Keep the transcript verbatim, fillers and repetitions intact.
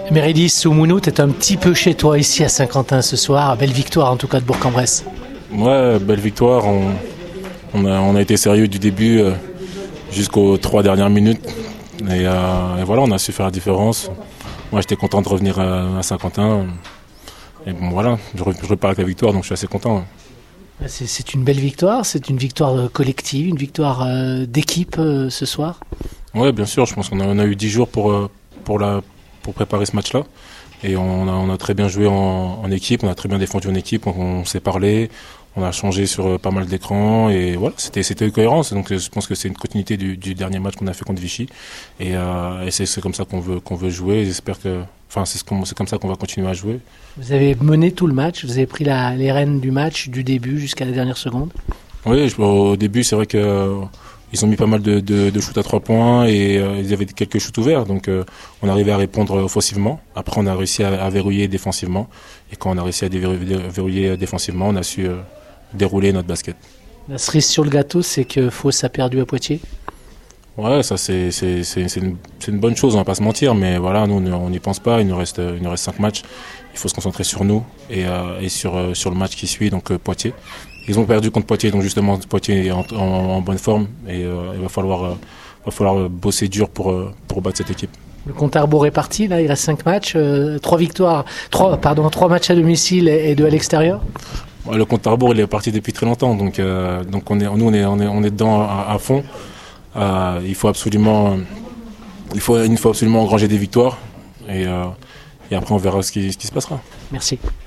Meredith Soumounou, tu es un petit peu chez toi ici à Saint-Quentin ce soir. Belle victoire en tout cas de Bourg-en-Bresse. Ouais, belle victoire. On, on, a, on a été sérieux du début euh, jusqu'aux trois dernières minutes. Et, euh, et voilà, on a su faire la différence. Moi, j'étais content de revenir à, à Saint-Quentin. Et bon, voilà, je, je repars avec la victoire, donc je suis assez content. C'est, c'est une belle victoire, c'est une victoire collective, une victoire euh, d'équipe euh, ce soir. Oui, bien sûr, je pense qu'on a, on a eu dix jours pour, euh, pour, la, pour préparer ce match-là. Et on a, on a très bien joué en, en équipe, on a très bien défendu en équipe, on, on s'est parlé, on a changé sur euh, pas mal d'écrans. Et voilà, c'était, c'était cohérence. Donc je pense que c'est une continuité du, du dernier match qu'on a fait contre Vichy. Et, euh, et c'est, c'est comme ça qu'on veut, qu'on veut jouer. J'espère que, enfin, c'est, ce qu'on, c'est comme ça qu'on va continuer à jouer. Vous avez mené tout le match, vous avez pris la, les rênes du match du début jusqu'à la dernière seconde. Oui, je, au début, c'est vrai que euh, ils ont mis pas mal de, de, de shoots à trois points et euh, ils avaient quelques shoots ouverts, donc euh, on arrivait à répondre offensivement. Après, on a réussi à, à verrouiller défensivement, et quand on a réussi à déverrouiller, verrouiller défensivement, on a su euh, dérouler notre basket. La cerise sur le gâteau, c'est que Fos a perdu à Poitiers. Ouais, ça c'est c'est c'est c'est une, c'est une bonne chose, on va pas se mentir, mais voilà, nous on n'y pense pas. Il nous reste il nous reste cinq matchs. Il faut se concentrer sur nous et euh, et sur euh, sur le match qui suit, donc euh, Poitiers. Ils ont perdu contre Poitiers, donc justement Poitiers est en, en, en bonne forme et euh, il va falloir euh, va falloir bosser dur pour euh, pour battre cette équipe. Le compte à rebours est parti, là il reste cinq matchs, euh, trois victoires, trois pardon, trois matchs à domicile et, et deux à l'extérieur. Ouais, le compte à rebours il est parti depuis très longtemps, donc euh, donc on est nous on est on est on est dedans à, à fond. Euh, il faut absolument, il faut, il faut absolument engranger des victoires et, euh, et après on verra ce qui, ce qui se passera. Merci.